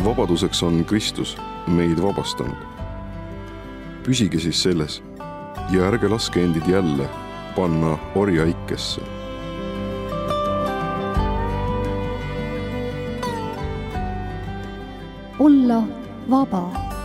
vabaduseks on Kristus meid vabastanud. Püsige siis selles ja ärge laske endid jälle panna orjaikesse. Olla vaba.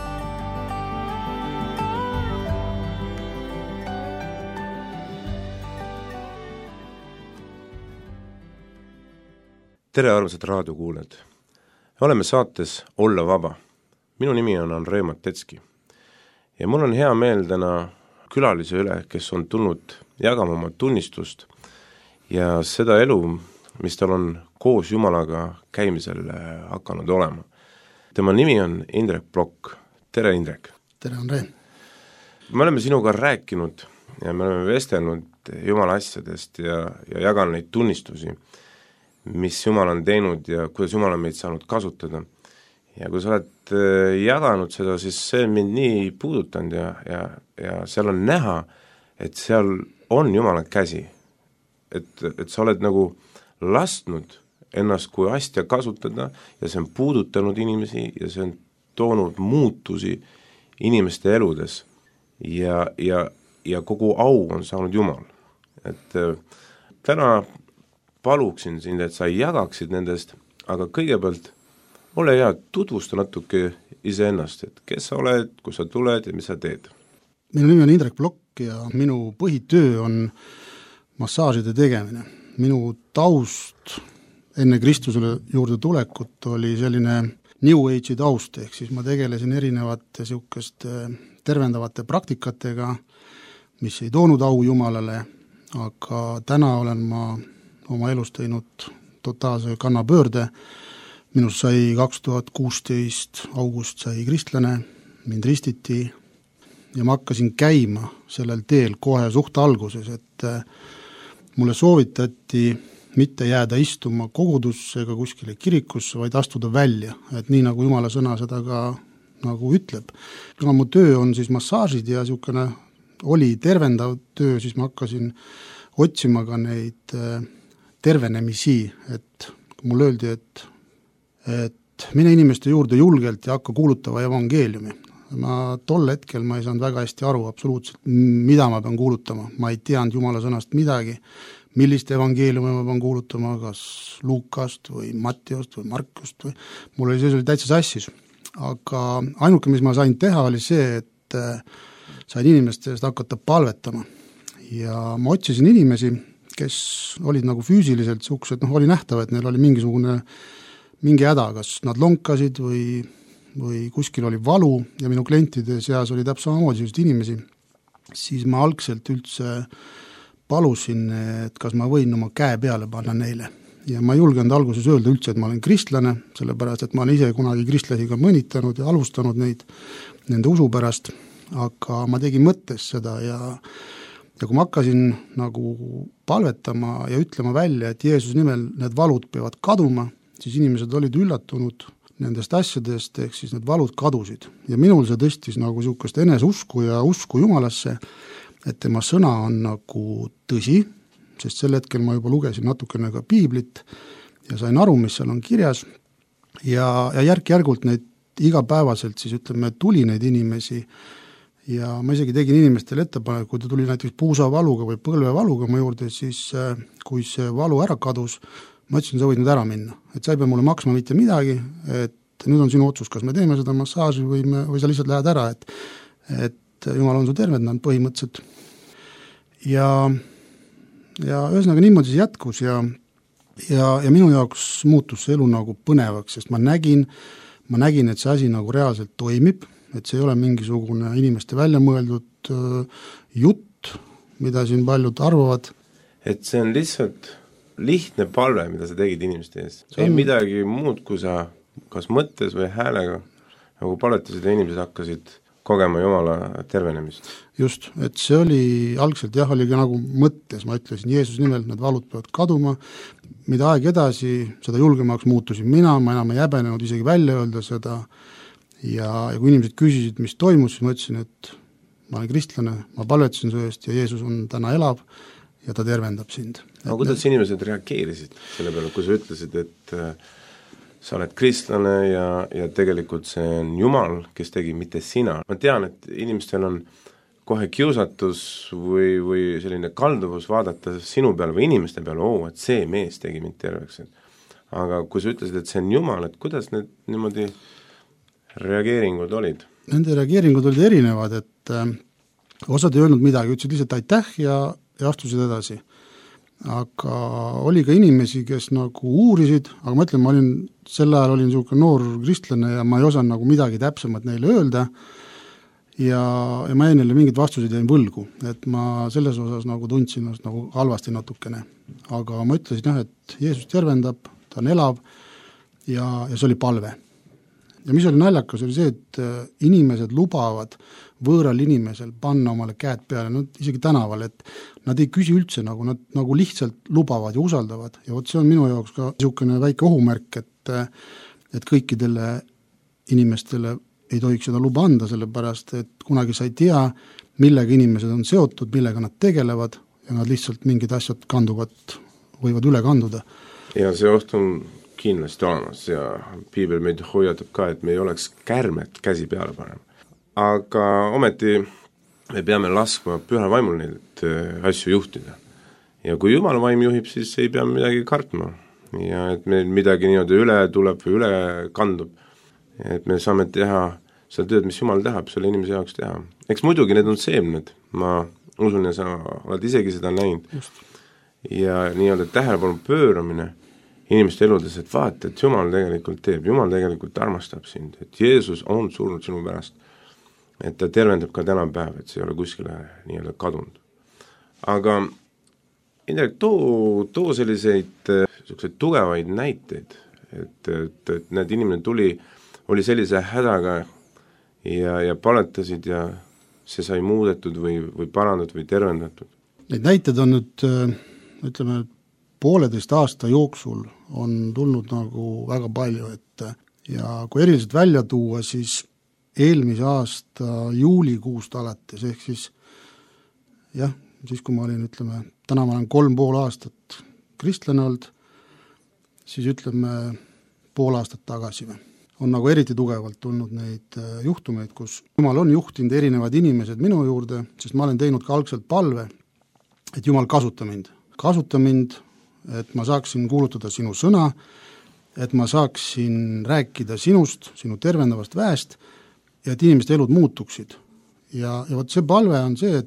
Tere armsad raadiokuulajad! Oleme saates Olla vaba. Minu nimi on Andrei Matetski. Ja mul on hea meel täna külalise üle, kes on tulnud jagama oma tunnistust ja seda elu, mis tal on koos Jumalaga käimisel hakanud olema. Tema nimi on Indrek Plokk. Tere, Indrek! Tere, Andrei! Me oleme sinuga rääkinud ja me oleme vestelnud Jumala asjadest ja jaganud neid tunnistusi, mis Jumal on teinud ja kuidas Jumal on meid saanud kasutada. Ja kui sa oled jaganud seda, siis see mind nii puudutanud ja seal on näha, et seal on Jumala käsi. Et sa oled nagu lasknud ennast kui asja kasutada ja see on puudutanud inimesi ja see on toonud muutusi inimeste eludes ja kogu au on saanud Jumal. Et täna paluksin sind, et sa jagaksid nendest, aga kõigepealt ole hea, tutvusta natuke iseennast, et kes sa oled, kus sa tuled ja mis sa teed. Minu nimi on Indrek Plokk ja minu põhitöö on massaažide tegemine. Minu taust enne Kristusele juurde tulekut oli selline New Age'i taust, ehk siis ma tegelesin erinevate tervendavate praktikatega, mis ei toonud au Jumalale, aga täna olen ma oma elus teinud totaalse kannapöörde. Minust sai 2016 august sai kristlane, mind ristiti ja ma hakkasin käima sellel teel kohe suht alguses, et mulle soovitati mitte jääda istuma kogudusse ega kuskile kirikusse, vaid astuda välja, et nii nagu Jumala sõna seda ka nagu ütleb. Kuna mu töö on siis massaažid ja niisugune oli tervendav töö, siis ma hakkasin otsima ka neid tervenemisi, et mulle öeldi, et mine inimeste juurde julgelt ja hakka kuulutava evangeeliumi. Tol hetkel ma ei saanud väga hästi aru absoluutselt, mida ma pean kuulutama. Ma ei teadnud Jumala sõnast midagi, millist evangeeliumi ma pean kuulutama, kas Luukast või Matteost või Markust või mul oli see täitsa sassis. Aga ainuke, mis ma sain teha, oli see, et sain inimeste eest hakata palvetama. Ja ma otsisin inimesi, kes olid nagu füüsiliselt suhkused, oli nähtav, et neil oli mingi häda, kas nad lonkasid või kuskil oli valu ja minu klientide seas oli täpselt samamoodi sellised inimesi, siis ma algselt üldse palusin, et kas ma võin oma käe peale panna neile. Ja ma ei julgenud alguses öelda üldse, et ma olen kristlane, sellepärast, et ma olen ise kunagi kristlasi ka mõnitanud ja alustanud neid nende usu pärast, aga ma tegin mõttes seda ja kui ma hakkasin nagu palvetama ja ütlema välja, et Jeesuse nimel need valud peavad kaduma, siis inimesed olid üllatunud nendest asjadest, ehk siis need valud kadusid. Ja minul see tõstis nagu niisugust eneseusku ja usku Jumalasse, et tema sõna on nagu tõsi, sest sel hetkel ma juba lugesin natukene ka piiblit ja sain aru, mis seal on kirjas ja järk-järgult neid igapäevaselt siis tuli neid inimesi ja ma isegi tegin inimestele ettepaneku, kui ta tuli näiteks puusavaluga või põlvevaluga mu juurde, siis kui see valu ära kadus, ma ütlesin, sa võid nüüd ära minna, et sa ei pea mulle maksma mitte midagi, et nüüd on sinu otsus, kas me teeme seda massaaži või sa lihtsalt lähed ära, et Jumal on su tervendanud põhimõtteliselt. Ja ühesõnaga niimoodi see jätkus ja minu jaoks muutus see elu nagu põnevaks, sest ma nägin, et see asi nagu reaalselt toimib, et see ei ole mingisugune inimeste välja mõeldud jutt, mida siin paljud arvavad. Et see on lihtsalt lihtne palve, mida sa tegid inimeste ees. See ei midagi muud, kui sa kas mõttes või häälega nagu palvetasid ja inimesed hakkasid kogema Jumala tervenemist. Just, et see oli algselt oli ka nagu mõttes, ma ütlesin Jeesuse nimel, need valud peavad kaduma, mida aeg edasi, seda julgemaks muutusin mina, ma enam ei häbenenud isegi välja öelda seda ja kui inimesed küsisid, mis toimus, siis ma ütlesin, et ma olen kristlane, ma palvetasin su eest ja Jeesus on täna elab ja ta tervendab sind. Aga kuidas inimesed reageerisid selle peale, kui sa ütlesid, et sa oled kristlane ja tegelikult see on Jumal, kes tegi, mitte sina. Ma tean, et inimestel on kohe kiusatus või selline kalduvus vaadata sinu peale või inimeste peale, et see mees tegi mind terveks. Aga kui sa ütlesid, et see on Jumal, et kuidas need niimoodi reageeringud olid? Nende reageeringud olid erinevad, et osad ei öelnud midagi, ütlesid lihtsalt aitäh ja astusid edasi. Aga oli ka inimesi, kes nagu uurisid, aga ma ütlen, ma sel ajal olin niisugune noor kristlane ja ma ei osanud nagu midagi täpsemat neile öelda ja ma jäin neile mingid vastused jäin võlgu, et ma selles osas nagu tundsin nagu halvasti natukene. Aga ma ütlesin jah, et Jeesus tervendab, ta on elav ja see oli palve. Ja mis oli naljakas, oli see, et inimesed lubavad võõral inimesel panna omale käed peale, isegi tänaval, et nad ei küsi üldse, nad nagu lihtsalt lubavad ja usaldavad. Ja see on minu jaoks ka niisugune väike ohumärk, et kõikidele inimestele ei tohiks seda luba anda, sellepärast, et kunagi sa ei tea, millega inimesed on seotud, millega nad tegelevad ja nad lihtsalt mingid asjad võivad üle kanduda. Ja see oht on kindlasti olemas ja piibel meid hoiatab ka, et me ei oleks kärmet käsi peale panema. Aga ometi me peame laskma pühal vaimul neid asju juhtida. Ja kui Jumala vaim juhib, siis ei pea midagi kartma. Ja et meil midagi niimoodi üle tuleb või üle kandub. Et me saame teha seda tööd, mis Jumal tahab selle inimese jaoks teha. Eks muidugi need on seemned, ma usun ja sa oled isegi seda näinud. Just. Ja nii-öelda tähelepanu pööramine inimeste eludes, et vaata, et Jumal tegelikult teeb, Jumal tegelikult armastab sind, et Jeesus on surnud sinu pärast, et ta tervendab ka tänapäev, et see ei ole kuskile nii-öelda kadunud. Aga Indrek, too selliseid tugevaid näiteid, et need inimene oli sellise hädaga ja paletasid ja see sai muudetud või parandatud või tervendatud. Neid näiteid on nüüd, ütleme, 1,5 aasta jooksul on tulnud nagu väga palju, ja kui eriliselt välja tuua, siis eelmise aasta juulikuust alates, ehk siis jah, siis kui ma olin, ütleme, täna ma olen 3,5 aastat kristlane olnud, siis ütleme 1,5 aastat tagasi on nagu eriti tugevalt tulnud neid juhtumeid, kus Jumal on juhtinud erinevad inimesed minu juurde, sest ma olen teinud ka algselt palve, et Jumal kasuta mind, et ma saaksin kuulutada sinu sõna, et ma saaksin rääkida sinust, sinu tervendavast väest ja et inimeste elud muutuksid. Ja võt see palve on see,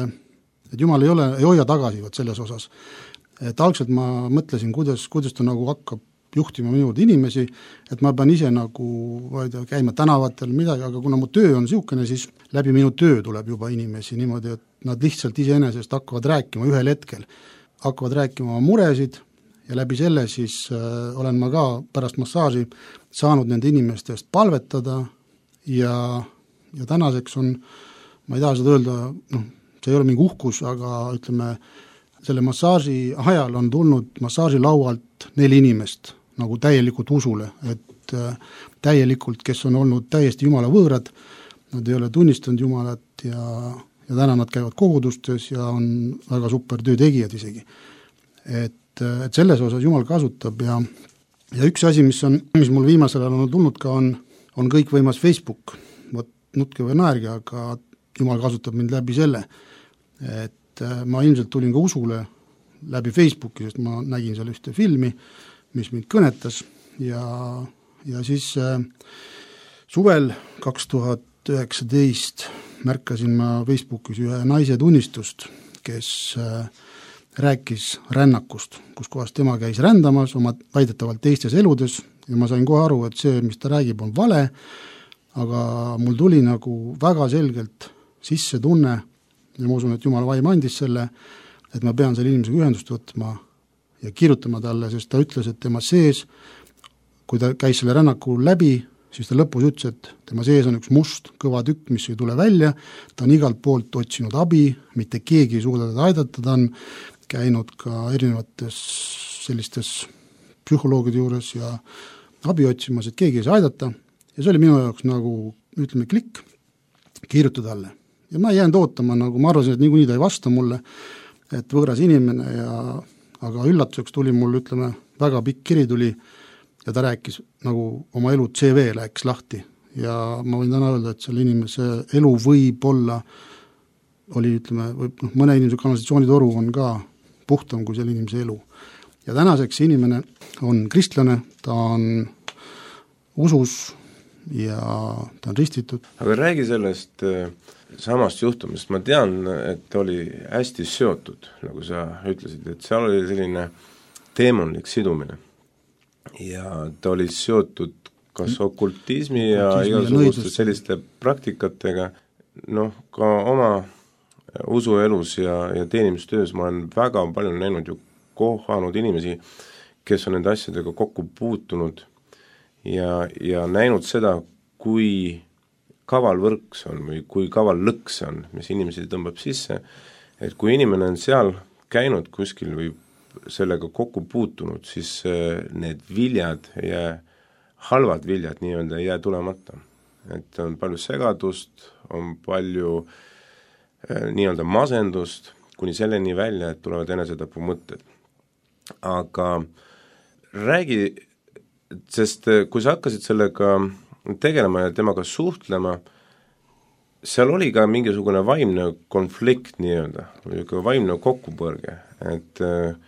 et Jumal ei hoia tagasi selles osas. Et algselt ma mõtlesin, kuidas ta nagu hakkab juhtima minu juurde inimesi, et ma pean ise nagu käima tänavatel midagi, aga kuna mu töö on niisugune, siis läbi minu töö tuleb juba inimesi niimoodi, et nad lihtsalt iseenesest hakkavad rääkima ühel hetkel. Hakkavad rääkima oma muresid ja läbi selle siis olen ma ka pärast massaaži saanud nende inimeste eest palvetada ja tänaseks on, ma ei taha seda öelda, see ei ole mingi uhkus, aga ütleme, selle massaaži ajal on tulnud massaaži laualt 4 inimest nagu täielikult usule, et täielikult, kes on olnud täiesti Jumala võõrad, nad ei ole tunnistanud Jumalat ja täna nad käivad kogudustes ja on väga super töötegijad isegi. Et selles osas Jumal kasutab ja üks asi, mis mul viimasel ajal on tulnud ka, on kõikvõimas Facebook. Nutke või naerge, aga Jumal kasutab mind läbi selle. Et ma ilmselt tulin ka usule läbi Facebooki, sest ma nägin seal ühte filmi, mis mind kõnetas ja siis suvel 2019 märkasin ma Facebookis ühe naise tunnistust, kes rääkis rännakust, kus kohas tema käis rändamas oma väidetavalt teistes eludes ja ma sain kohe aru, et see, mis ta räägib, on vale, aga mul tuli nagu väga selgelt sisse tunne ja ma usun, et Jumala vaim andis selle, et ma pean selle inimesega ühendust võtma ja kirjutama talle, sest ta ütles, et tema sees, kui ta käis selle rännaku läbi, siis ta lõpus ütles, et tema sees on üks must kõva tükk, mis ei tule välja, ta on igalt poolt otsinud abi, mitte keegi ei suuda teda aidata, ta on käinud ka erinevates sellistes psühholoogide juures ja abi otsimas, et keegi ei saa aidata ja see oli minu jaoks nagu, ütleme, klikk, kirjutada talle. Ja ma ei jäänud ootama, nagu ma arvasin, et niikuinii ta ei vasta mulle, et võõras inimene aga üllatuseks tuli mul, ütleme, väga pikk kiri tuli ja ta rääkis nagu oma elu CV läks lahti ja ma võin täna öelda, et selle inimese elu võib-olla oli, ütleme, mõne inimese kanalisatsioonitoru on ka puhtam kui selle inimese elu. Ja tänaseks see inimene on kristlane, ta on usus ja ta on ristitud. Aga räägi sellest samast juhtumist, ma tean, et oli hästi seotud, nagu sa ütlesid, et seal oli selline teemonlik sidumine ja ta oli seotud kas okultismi ja igasuguste selliste praktikatega, ka oma usuelus ja teenimistöös ma olen väga palju näinud ju kohanud inimesi, kes on nende asjadega kokku puutunud ja näinud seda, kui kaval võrk see on või kui kaval lõkk see on, mis inimesi tõmbab sisse, et kui inimene on seal käinud kuskil või sellega kokku puutunud, siis need viljad ja halvad viljad nii-öelda ei jää tulemata. Et on palju segadust, on palju nii-öelda masendust, kuni selleni välja, et tulevad enesetapu mõtted. Aga räägi, sest kui sa hakkasid sellega tegelema ja temaga suhtlema, seal oli ka mingisugune vaimne konflikt nii-öelda, või vaimne kokkupõrge, et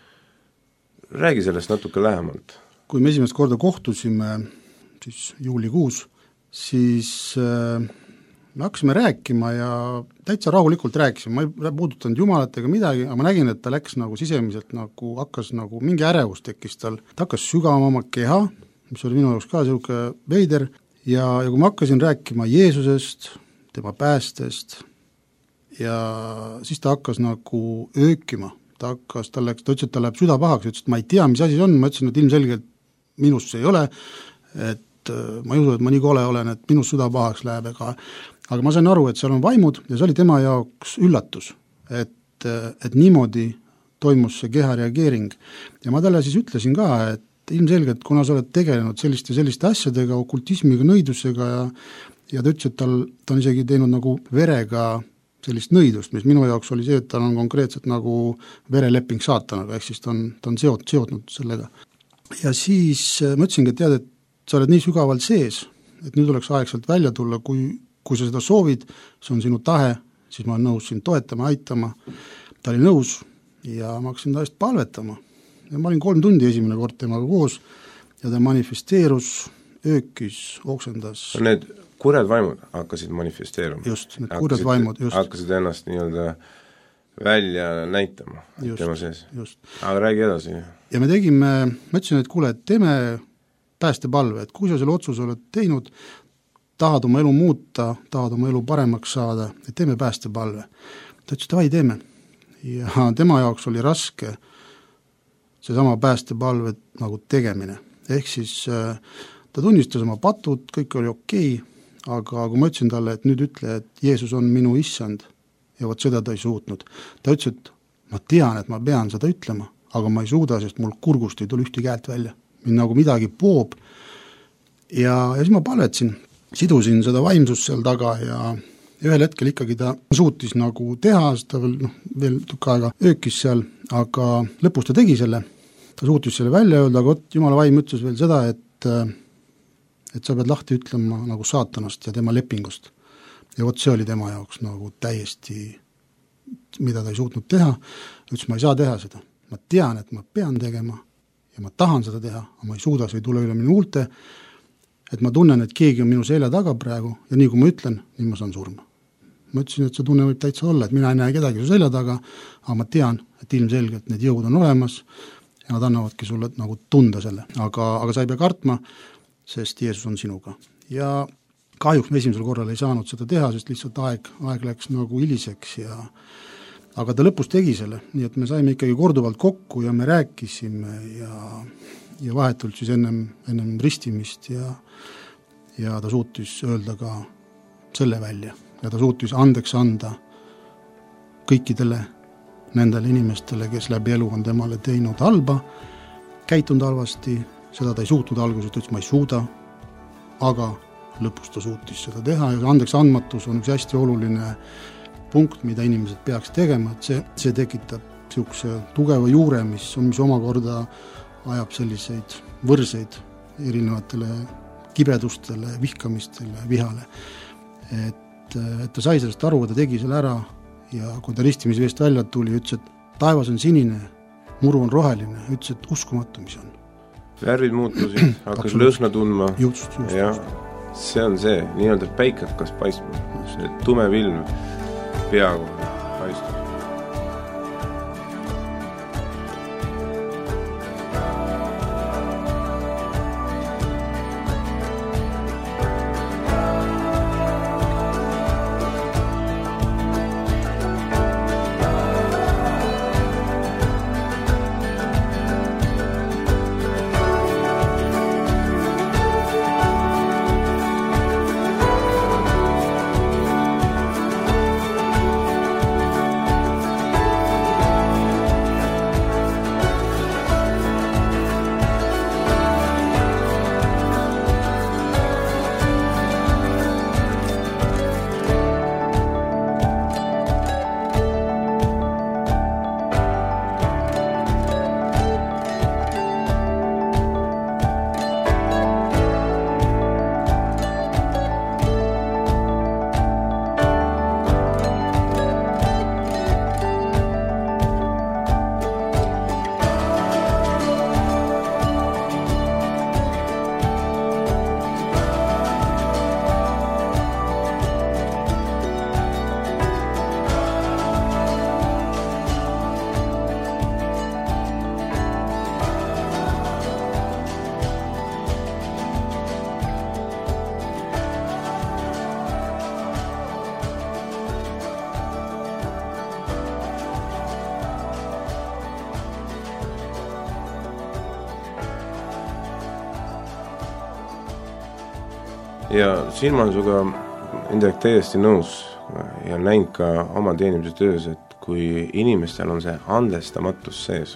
räägi sellest natuke lähemalt. Kui me esimest korda kohtusime siis juulikuus, siis me hakkasime rääkima ja täitsa rahulikult rääkisime, ma ei puudutanud Jumalat ega midagi, aga ma nägin, et ta läks nagu sisemiselt nagu hakkas nagu mingi ärevus tekkis tal, ta hakkas sügavama oma keha, mis oli minu jaoks ka selline veider ja kui ma hakkasin rääkima Jeesusest, tema päästest ja siis ta hakkas nagu öökima, ta ütles, et ta läheb süda pahaks, ütles, et ma ei tea, mis asi on, ma ütlesin, et ilmselgelt minust see ei ole, et ma ei usu, et ma nii kole olen, et minust süda pahaks läheb, aga ma sain aru, et seal on vaimud ja see oli tema jaoks üllatus, et niimoodi toimus see keha reageering. Ja ma talle siis ütlesin ka, et ilmselgelt, kuna sa oled tegelenud selliste asjadega, okultismiga, nõidusega ja ta ütles, et ta on isegi teinud nagu verega sellist nõidust, mis minu jaoks oli see, et tal on konkreetselt nagu vereleping saatanaga, ehk siis ta on seotnud sellega. Ja siis ma ütlesingi, et tead, et sa oled nii sügavalt sees, et nüüd oleks aeg sealt välja tulla, kui sa seda soovid, see on sinu tahe, siis ma olen nõus sind toetama, aitama. Ta oli nõus ja ma hakkasin ta eest palvetama. Ja ma olin 3 tundi esimene kord temaga koos ja ta manifesteerus, öökis, oksendas. Need kurjad vaimud hakkasid manifesteeruma. Just, need kurjad vaimud, just. Hakkasid ennast nii-öelda välja näitama just, tema sees. Just. Aga räägi edasi. Ja me ütlesin, et kuule, et teeme päästepalve, et kui sa selle otsuse oled teinud, tahad oma elu muuta, tahad oma elu paremaks saada, et teeme päästepalve. Ta ütles, et vai teeme. Ja tema jaoks oli raske seesama päästepalve nagu tegemine. Ehk siis ta tunnistas oma patud, kõik oli okei, aga kui ma ütlesin talle, et nüüd ütle, et Jeesus on minu issand ja vot seda ta ei suutnud. Ta ütles, et ma tean, et ma pean seda ütlema, aga ma ei suuda, sest mul kurgust ei tule ühti käelt välja. Mind nagu midagi poob ja siis ma palvetsin, sidusin seda vaimsust seal taga ja ühel hetkel ikkagi ta suutis nagu teha, sest ta veel tükk aega öökis seal, aga lõpus ta tegi selle, ta suutis selle välja öelda, aga Jumala vaim ütles veel seda, et sa pead lahti ütlema nagu saatanast ja tema lepingust. Ja vot see oli tema jaoks nagu täiesti, mida ta ei suutnud teha, ütles, ma ei saa teha seda, ma tean, et ma pean tegema ja ma tahan seda teha, aga ma ei suuda, see ei tule üle minu huulte, et ma tunnen, et keegi on minu selja taga praegu ja nii kui ma ütlen, nii ma saan surma. Ma ütlesin, et see tunne võib täitsa olla, et mina ei näe kedagi su selja taga, aga ma tean, et ilmselgelt need jõud on olemas ja nad annavadki sulle nagu tunda selle, aga sa ei pea kartma, sest Jeesus on sinuga. Ja kahjuks me esimesel korral ei saanud seda teha, sest lihtsalt aeg läks nagu hiliseks aga ta lõpus tegi selle, nii et me saime ikkagi korduvalt kokku ja me rääkisime ja vahetult siis ennem ristimist ja ta suutis öelda ka selle välja ja ta suutis andeks anda kõikidele nendele inimestele, kes läbi elu on temale teinud halba, käitunud halvasti, seda ta ei suutnud alguses, ta ütles, ma ei suuda, aga lõpus ta suutis seda teha ja andeks andmatus on üks hästi oluline punkt, mida inimesed peaks tegema, et see tekitab niisuguse tugeva juure, mis omakorda ajab selliseid võrseid erinevatele kibedustele, vihkamistele, vihale. Et ta sai sellest aru, ta tegi selle ära ja kui ta ristimisveest välja tuli, ütles, et taevas on sinine, muru on roheline, ütles, et uskumatu, mis on. Värvid muutusid, hakkas lõhna tundma. Just. See on see, nii-öelda päike hakkas paistma. See tume vilm peaaegu paistab. Ja siin ma olen suga Indrek täiesti nõus ja näinud ka oma teenimise töös, et kui inimestel on see andestamatus sees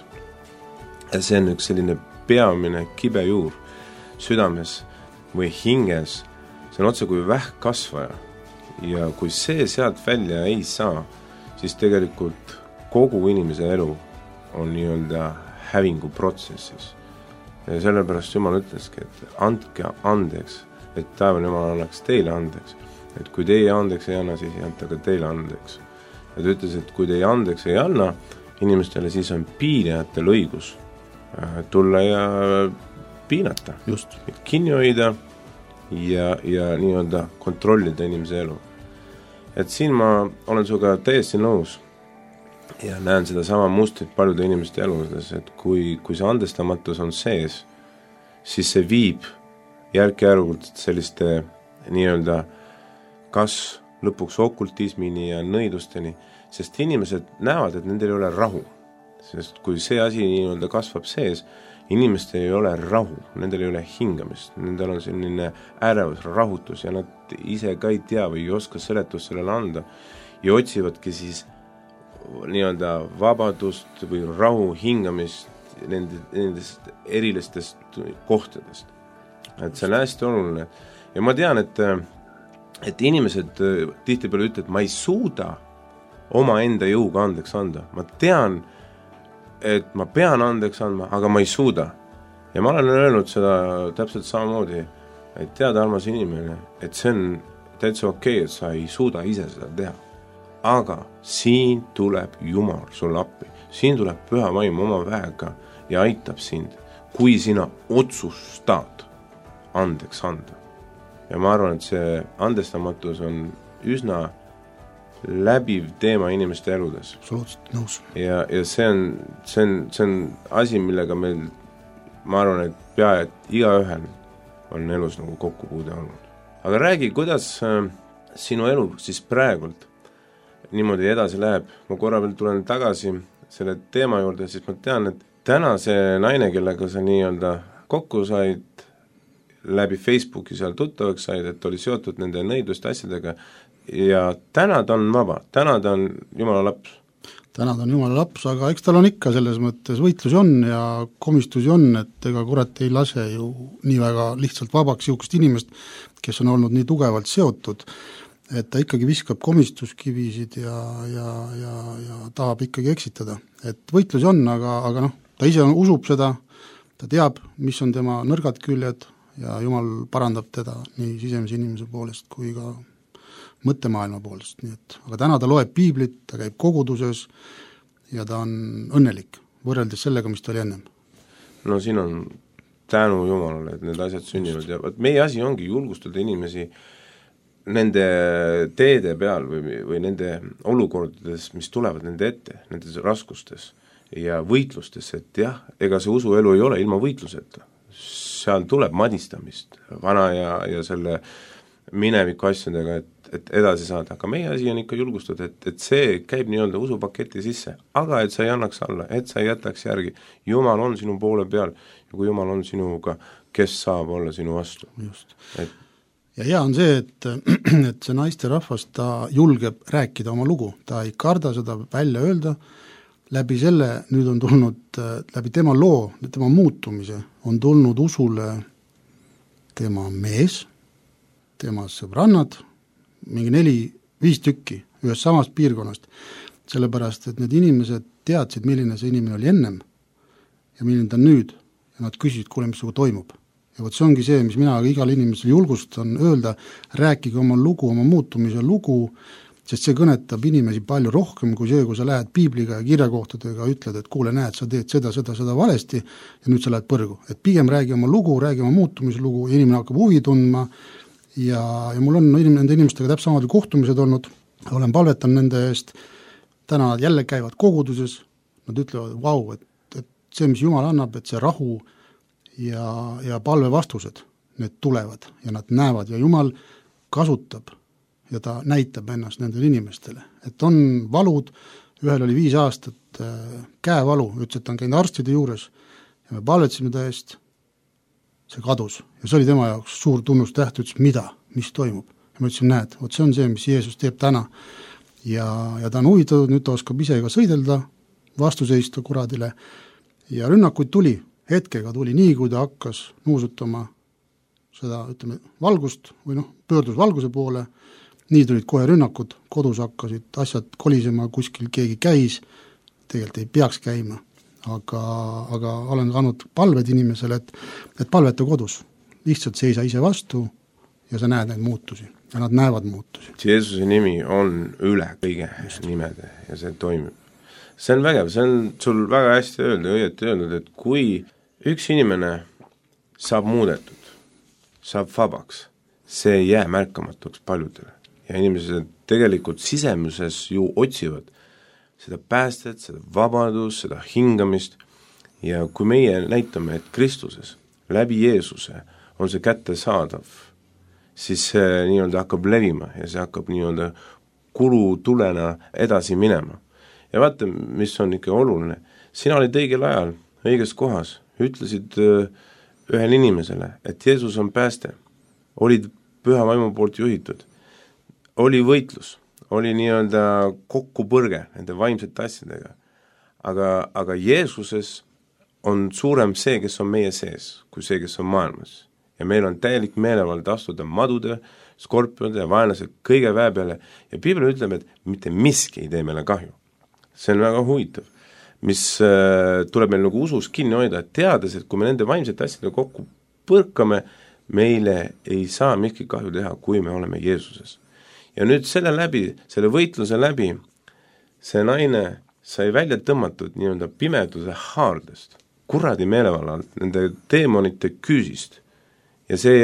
ja see on üks selline peamine kibe juur südames või hinges, see on otse kui vähkkasvaja ja kui see sealt välja ei saa, siis tegelikult kogu inimese elu on nii-öelda hävinguprotsessis ja sellepärast Jumal ütleski, et andke andeks, et taevane Jumal annaks teile andeks. Et kui teie andeks ei anna, siis ei anta ka teile andeks. Ja ta ütles, et kui teie andeks ei anna inimestele, siis on piinajatel õigus tulla ja piinata. Just. Kinni hoida ja nii-öelda kontrollida inimese elu. Et siin ma olen suga täiesti nõus ja näen seda sama mustrit paljude inimeste eludes, et kui see andestamatus on sees, siis see viib järk-järgult selliste nii-öelda kas lõpuks okultismini ja nõidusteni, sest inimesed näevad, et nendel ei ole rahu. Sest kui see asi nii-öelda kasvab sees, inimestel ei ole rahu, nendel ei ole hingamist, nendel on selline ärevus, rahutus ja nad ise ka ei tea või ei oska seletust sellele anda ja otsivadki siis nii-öelda vabadust või rahu hingamist nendest erilistest kohtadest. Et see on hästi oluline ja ma tean, et inimesed tihtipeale ütlevad, et ma ei suuda oma enda jõuga andeks anda. Ma tean, et ma pean andeks andma, aga ma ei suuda. Ja ma olen öelnud seda täpselt samamoodi, et tead, armas inimene, et see on täitsa okei, et sa ei suuda ise seda teha. Aga siin tuleb Jumal sul appi. Siin tuleb Püha Vaim oma väega ja aitab sind, kui sina otsustad andeks anda. Ja ma arvan, et see andestamatus on üsna läbiv teema inimeste eludes. Absoluutselt nõus. Ja see on asi, millega meil, ma arvan, et pea et igaühel on elus nagu kokkupuude olnud. Aga räägi, kuidas sinu elu siis praegult niimoodi edasi läheb? Ma korra veel tulen tagasi selle teema juurde, siis ma tean, et täna see naine, kellega sa nii-öelda kokku said, läbi Facebooki seal tuttavaks said, et oli seotud nende nõiduste asjadega ja täna ta on vaba, täna ta on Jumala laps. Täna ta on Jumala laps, aga eks tal on ikka selles mõttes võitlusi on ja komistusi on, et ega kurat ei lase ju nii väga lihtsalt vabaks jõukust inimest, kes on olnud nii tugevalt seotud, et ta ikkagi viskab komistuskivisid ja tahab ikkagi eksitada. Et võitlusi on, aga ta ise usub seda, ta teab, mis on tema nõrgad küljed ja Jumal parandab teda nii sisemise inimese poolest kui ka mõttemaailma poolest, nii et aga täna ta loeb piiblit, ta käib koguduses ja ta on õnnelik, võrreldes sellega, mis ta oli ennem. No siin on tänu Jumalale, et need asjad sünnivad ja meie asi ongi julgustada inimesi nende teede peal või nende olukordades, mis tulevad nende ette, nendes raskustes ja võitlustes, et jah, ega see usuelu ei ole ilma võitluseta. Seal tuleb madistamist vana ja selle mineviku asjadega, et edasi saada, aga meie asi on ikka julgustada, et see käib nii-öelda usupaketi sisse, aga et sa ei annaks alla, et sa ei jätaks järgi. Jumal on sinu poole peal ja kui Jumal on sinuga, kes saab olla sinu vastu. Just. Ja hea on see, et see naisterahvas, ta julgeb rääkida oma lugu, ta ei karda seda välja öelda, läbi selle nüüd on tulnud, läbi tema loo, tema muutumise, on tulnud usule tema mees, tema sõbrannad, mingi 4-5 tükki ühest samast piirkonnast, sellepärast, et need inimesed teadsid, milline see inimene oli ennem ja milline ta nüüd ja nad küsisid, kuule, mis sugu toimub. Ja võt see ongi see, mis mina igal inimesel julgustan öelda, rääkige oma lugu, oma muutumise lugu, sest see kõnetab inimesi palju rohkem kui see, kui sa lähed piibliga ja kirjakohtadega ja ütled, et kuule, näed, sa teed seda valesti ja nüüd sa lähed põrgu. Et pigem räägi oma lugu, räägi oma muutumise lugu, inimene hakkab huvi tundma ja mul on nende inimestega täpselt samadel kohtumised olnud, olen palvetanud nende eest, täna nad jälle käivad koguduses, nad ütlevad, vau, et see, mis Jumal annab, et see rahu ja palve vastused, need tulevad ja nad näevad ja Jumal kasutab ja ta näitab ennast nendele inimestele. Et on valud, ühel oli 5 aastat käevalu, ütles, et ta on käinud arstide juures ja me palvetsime ta eest, see kadus ja see oli tema jaoks suur tunnustäht, ütles, mida, mis toimub. Ja ma ütlesin, näed, vot see on see, mis Jeesus teeb täna ja ta on huvitatud, nüüd ta oskab ise ka sõidelda, vastu seista kuradile ja rünnakuid tuli, hetkega tuli nii, kui ta hakkas nuusutama seda, ütleme, valgust või pöördus valguse poole, nii tulid kohe rünnakud, kodus hakkasid asjad kolisema, kuskil keegi käis, tegelikult ei peaks käima, aga olen andnud palved inimesele, et palveta kodus, lihtsalt seisa ise vastu ja sa näed neid muutusi ja nad näevad muutusi. Jeesuse nimi on üle kõige nimede ja see toimib. See on vägev, see on sul väga hästi õieti öeldud, et kui üks inimene saab muudetud, saab vabaks, see ei jää märkamatuks paljudele. Ja inimesed tegelikult sisemuses ju otsivad seda päästet, seda vabadust, seda hingamist ja kui meie näitame, et Kristuses läbi Jeesuse on see kättesaadav, siis see nii-öelda hakkab levima ja see hakkab nii-öelda kulutulena edasi minema. Ja vaata, mis on ikka oluline, sina olid õigel ajal, õiges kohas, ütlesid ühele inimesele, et Jeesus on pääste, olid püha vaimu poolt juhitud, oli võitlus, oli nii-öelda kokkupõrge nende vaimsete asjadega, aga Jeesuses on suurem see, kes on meie sees, kui see, kes on maailmas. Ja meil on täielik meelevald astuda madude, skorpionide ja vaenlased kõige väe peale ja Piibel ütleb, et mitte miski ei tee meile kahju. See on väga huvitav, mis tuleb meil nagu usus kinni hoida, et teades, et kui me nende vaimsete asjadega kokku põrkame, meile ei saa miski kahju teha, kui me oleme Jeesuses. Ja nüüd selle võitluse läbi, see naine sai välja tõmmatud nii-öelda pimeduse haardest, kuradi meelevallalt, nende teemonite küüsist ja see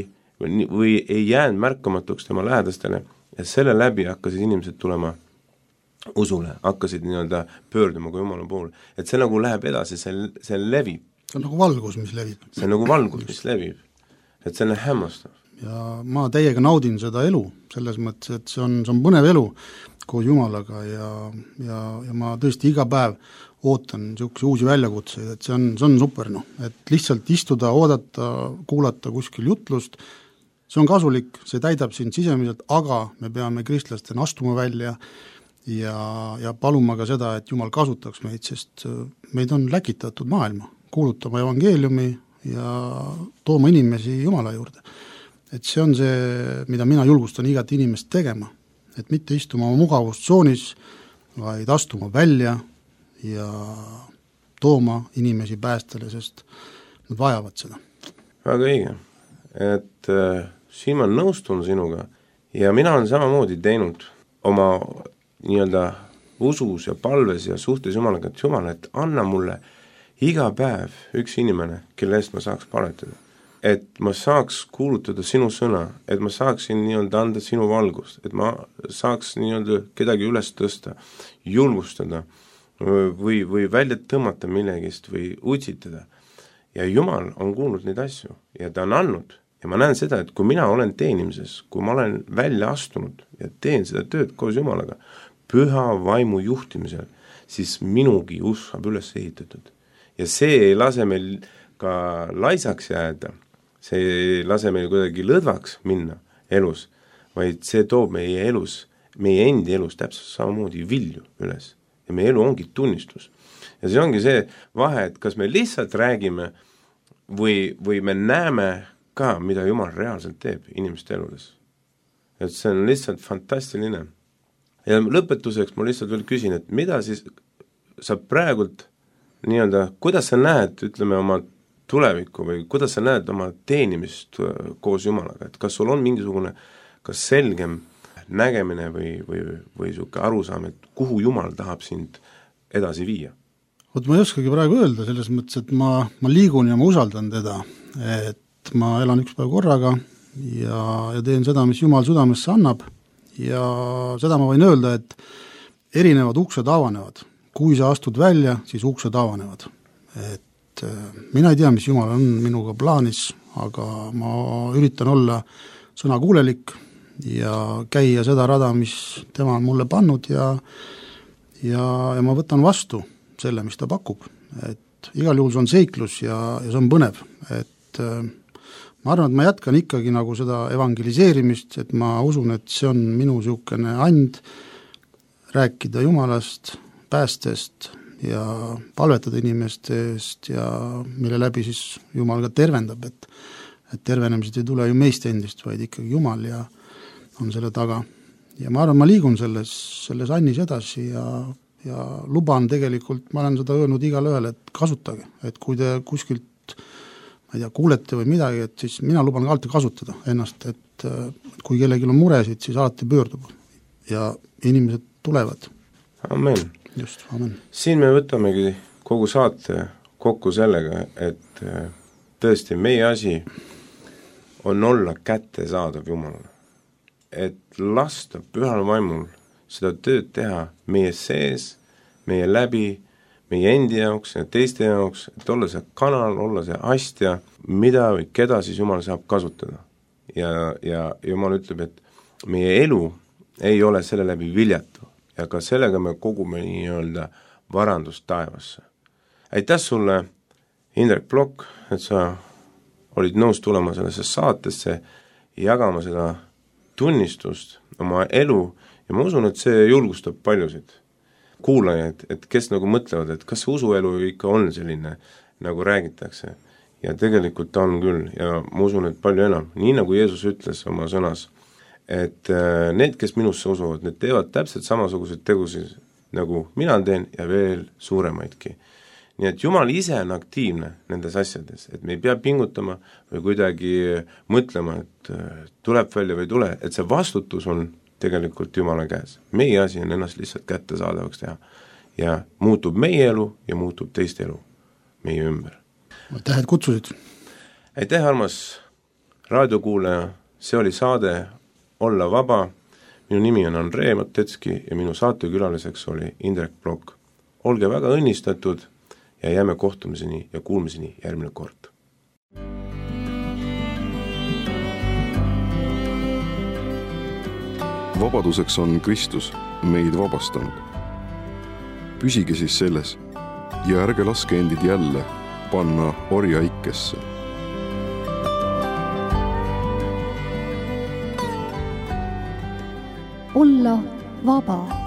ei jäänud märkamatuks tema lähedastele ja selle läbi hakkasid inimesed tulema usule, hakkasid nii-öelda pöörduma kui Jumala poole. Et see nagu läheb edasi, see levib. See on nagu valgus, mis levib. See on nagu valgus, mis levib. Et see on hämmastav. Ja ma täiega naudin seda elu, selles mõttes, et see on põnev elu koos Jumalaga ja ma tõesti iga päev ootan niisuguse uusi väljakutseid, et see on super, et lihtsalt istuda, oodata, kuulata kuskil jutlust, see on kasulik, see täidab sind sisemiselt, aga me peame kristlastena astuma välja ja paluma ka seda, et Jumal kasutaks meid, sest meid on läkitatud maailma, kuulutama evangeeliumi ja tooma inimesi Jumala juurde. Et see on see, mida mina julgustan igat inimest tegema, et mitte istuma oma mugavustsoonis, vaid astuma välja ja tooma inimesi päästele, sest nad vajavad seda. Väga õige, et siin ma nõustun sinuga ja mina olen samamoodi teinud oma nii-öelda usus ja palves ja suhtes Jumalaga, et Jumal, et anna mulle iga päev üks inimene, kelle eest ma saaks paletada. Et ma saaks kuulutada sinu sõna, et ma saaksin nii-öelda anda sinu valgust, et ma saaks nii-öelda kedagi üles tõsta, julgustada või välja tõmmata millegist või utsitada. Ja Jumal on kuulnud neid asju ja ta on andnud. Ja ma näen seda, et kui mina olen teenimises, kui ma olen välja astunud ja teen seda tööd koos Jumalaga, püha vaimu juhtimisel, siis minugi usk saab üles ehitatud. Ja see ei lase meil ka laisaks jääda, see ei lase meil kuidagi lõdvaks minna elus, vaid see toob meie elus, meie endi elus täpselt samamoodi vilju üles. Ja meie elu ongi tunnistus. Ja see ongi see vahe, et kas me lihtsalt räägime või me näeme ka, mida Jumal reaalselt teeb inimeste eludes. Et see on lihtsalt fantastiline. Ja lõpetuseks ma lihtsalt veel küsin, et mida siis sa praegult nii-öelda, kuidas sa näed, ütleme, oma tulevikku või kuidas sa näed oma teenimist koos Jumalaga, et kas sul on mingisugune kas selgem nägemine või suke arusaam, et kuhu Jumal tahab sind edasi viia? Vot ma ei oskagi praegu öelda, selles mõttes, et ma liigun ja ma usaldan teda, et ma elan üks päev korraga ja teen seda, mis Jumal südamesse annab ja seda ma võin öelda, et erinevad uksed avanevad. Kui sa astud välja, siis uksed avanevad. Et mina ei tea, mis Jumal on minuga plaanis, aga ma üritan olla sõnakuulelik ja käia seda rada, mis tema on mulle pannud ja ma võtan vastu selle, mis ta pakub. Et igal juhul see on seiklus ja see on põnev. Et ma arvan, et ma jätkan ikkagi nagu seda evangeliseerimist, et ma usun, et see on minu niisugune and rääkida Jumalast, päästest ja palvetada inimeste eest ja mille läbi siis Jumal ka tervendab, et tervenemised ei tule ju meist endist, vaid ikkagi Jumal ja on selle taga. Ja ma arvan, ma liigun selles annis edasi ja luban tegelikult, ma olen seda öelnud igale ühele, et kasutage, et kui te kuskilt, ma ei tea, kuulete või midagi, et siis mina luban ka alati kasutada ennast, et kui kellelgi on muresid, siis alati pöördub ja inimesed tulevad. Amen. Just, amen. Siin me võtamegi kogu saate kokku sellega, et tõesti meie asi on olla kättesaadav Jumalale. Et lasta pühal vaimul seda tööd teha meie sees, meie läbi, meie endi jaoks ja teiste jaoks, et olla see kanal, olla see astja, mida või keda siis Jumal saab kasutada. Ja Jumal ütleb, et meie elu ei ole selle läbi viljatu. Ja ka sellega me kogume nii-öelda varandust taevasse. Aitäh sulle, Indrek Plokk, et sa olid nõus tulema sellesse saatesse ja jagama seda tunnistust oma elu ja ma usun, et see julgustab paljusid kuulajaid, et kes nagu mõtlevad, et kas see usuelu ikka on selline, nagu räägitakse. Ja tegelikult ta on küll ja ma usun, et palju enam. Nii nagu Jeesus ütles oma sõnas, et need, kes minusse usuvad, need teevad täpselt samasugused tegusid, nagu mina teen ja veel suuremaidki. Nii et Jumal ise on aktiivne nendes asjades, et me ei pea pingutama või kuidagi mõtlema, et tuleb välja või tule, et see vastutus on tegelikult Jumala käes. Meie asi on ennast lihtsalt kättesaadavaks teha ja muutub meie elu ja muutub teiste elu meie ümber. Aitäh, et kutsusid. Aitäh, armas raadiokuulaja, see oli saade Olla vaba. Minu nimi on Andrei Matetski ja minu saatekülaliseks oli Indrek Plokk. Olge väga õnnistatud ja jääme kohtumiseni ja kuulmiseni järgmine kord. Vabaduseks on Kristus meid vabastanud. Püsige siis selles ja ärge laske endid jälle panna orjaikesse. Olla vaba.